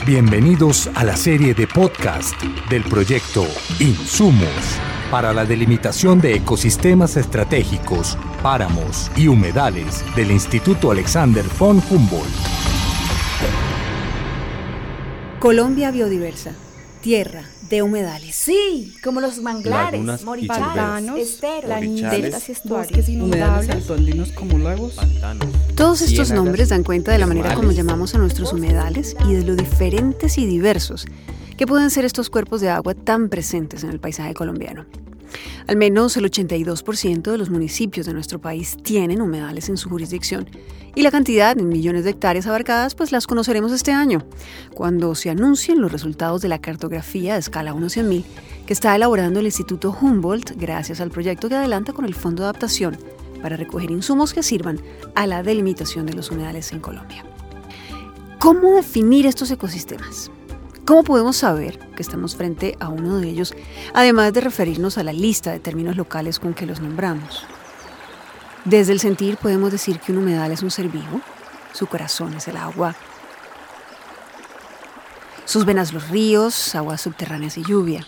Bienvenidos a la serie de podcast del proyecto Insumos para la delimitación de ecosistemas estratégicos, páramos y humedales del Instituto Alexander von Humboldt. Colombia biodiversa, tierra de humedales. Sí, como los manglares, pantanos, esteros, deltas y estuarios, humedales andinos como lagos, pantanos. Todos estos nombres dan cuenta de la manera como llamamos a nuestros humedales y de lo diferentes y diversos que pueden ser estos cuerpos de agua tan presentes en el paisaje colombiano. Al menos el 82% de los municipios de nuestro país tienen humedales en su jurisdicción y la cantidad en millones de hectáreas abarcadas pues las conoceremos este año, cuando se anuncien los resultados de la cartografía de escala 1/100.000 que está elaborando el Instituto Humboldt gracias al proyecto que adelanta con el Fondo de Adaptación para recoger insumos que sirvan a la delimitación de los humedales en Colombia. ¿Cómo definir estos ecosistemas? ¿Cómo podemos saber que estamos frente a uno de ellos, además de referirnos a la lista de términos locales con que los nombramos? Desde el sentir podemos decir que un humedal es un ser vivo, su corazón es el agua, sus venas los ríos, aguas subterráneas y lluvia,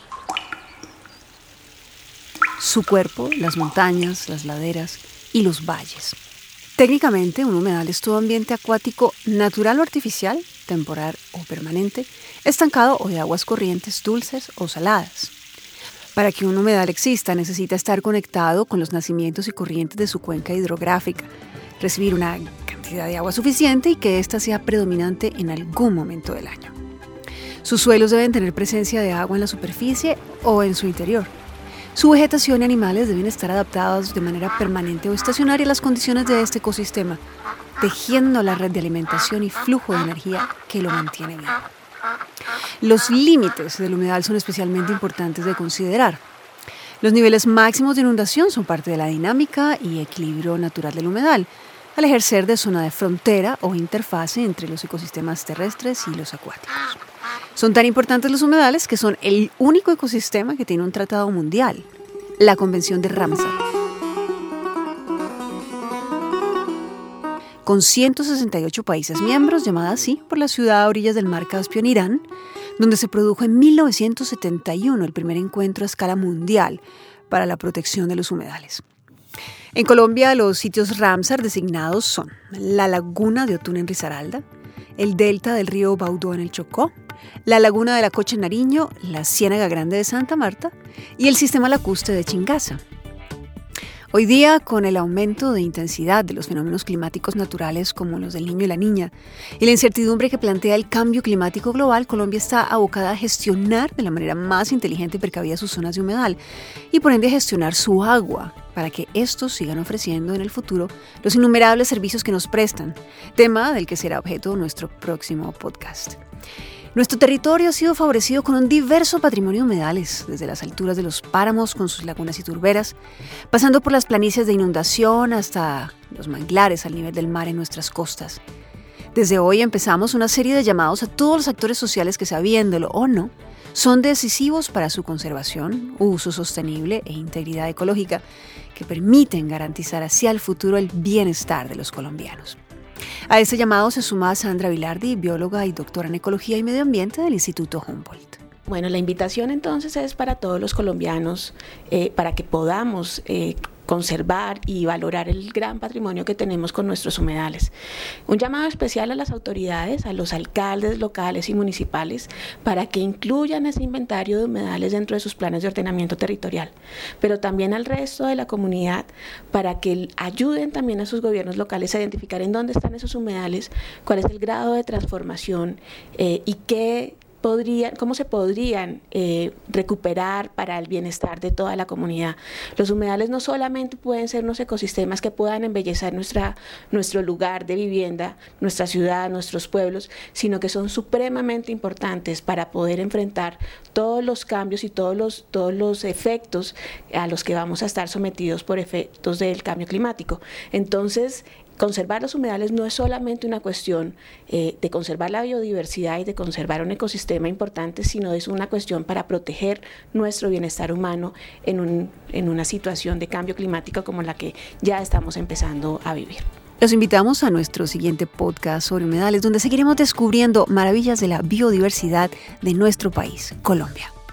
su cuerpo, las montañas, las laderas y los valles. Técnicamente, un humedal es todo ambiente acuático natural o artificial, temporal o permanente, estancado o de aguas corrientes dulces o saladas. Para que un humedal exista, necesita estar conectado con los nacimientos y corrientes de su cuenca hidrográfica, recibir una cantidad de agua suficiente y que ésta sea predominante en algún momento del año. Sus suelos deben tener presencia de agua en la superficie o en su interior. Su vegetación y animales deben estar adaptados de manera permanente o estacionaria a las condiciones de este ecosistema, tejiendo la red de alimentación y flujo de energía que lo mantiene vivo. Los límites del humedal son especialmente importantes de considerar. Los niveles máximos de inundación son parte de la dinámica y equilibrio natural del humedal, al ejercer de zona de frontera o interfase entre los ecosistemas terrestres y los acuáticos. Son tan importantes los humedales que son el único ecosistema que tiene un tratado mundial, la Convención de Ramsar. Con 168 países miembros, llamada así por la ciudad a orillas del mar Caspio en Irán, donde se produjo en 1971 el primer encuentro a escala mundial para la protección de los humedales. En Colombia, los sitios Ramsar designados son la Laguna de Otún en Risaralda, el delta del río Baudó en el Chocó, la Laguna de la Cocha en Nariño, la Ciénaga Grande de Santa Marta y el sistema lacustre de Chingaza. Hoy día, con el aumento de intensidad de los fenómenos climáticos naturales como los del Niño y la Niña y la incertidumbre que plantea el cambio climático global, Colombia está abocada a gestionar de la manera más inteligente y precavida sus zonas de humedal y por ende a gestionar su agua para que estos sigan ofreciendo en el futuro los innumerables servicios que nos prestan, tema del que será objeto nuestro próximo podcast. Nuestro territorio ha sido favorecido con un diverso patrimonio de humedales, desde las alturas de los páramos con sus lagunas y turberas, pasando por las planicies de inundación hasta los manglares al nivel del mar en nuestras costas. Desde hoy empezamos una serie de llamados a todos los actores sociales que, sabiéndolo o no, son decisivos para su conservación, uso sostenible e integridad ecológica, que permiten garantizar hacia el futuro el bienestar de los colombianos. A este llamado se suma Sandra Vilardi, bióloga y doctora en Ecología y Medio Ambiente del Instituto Humboldt. Bueno, la invitación entonces es para todos los colombianos, para que podamos conservar y valorar el gran patrimonio que tenemos con nuestros humedales. Un llamado especial a las autoridades, a los alcaldes locales y municipales, para que incluyan ese inventario de humedales dentro de sus planes de ordenamiento territorial, pero también al resto de la comunidad, para que ayuden también a sus gobiernos locales a identificar en dónde están esos humedales, cuál es el grado de transformación y cómo se podrían recuperar para el bienestar de toda la comunidad. Los humedales no solamente pueden ser unos ecosistemas que puedan embellecer nuestro lugar de vivienda, nuestra ciudad, nuestros pueblos, sino que son supremamente importantes para poder enfrentar todos los cambios y todos los efectos a los que vamos a estar sometidos por efectos del cambio climático. Entonces, conservar los humedales no es solamente una cuestión de conservar la biodiversidad y de conservar un ecosistema importante, sino es una cuestión para proteger nuestro bienestar humano en una situación de cambio climático como la que ya estamos empezando a vivir. Los invitamos a nuestro siguiente podcast sobre humedales, donde seguiremos descubriendo maravillas de la biodiversidad de nuestro país, Colombia.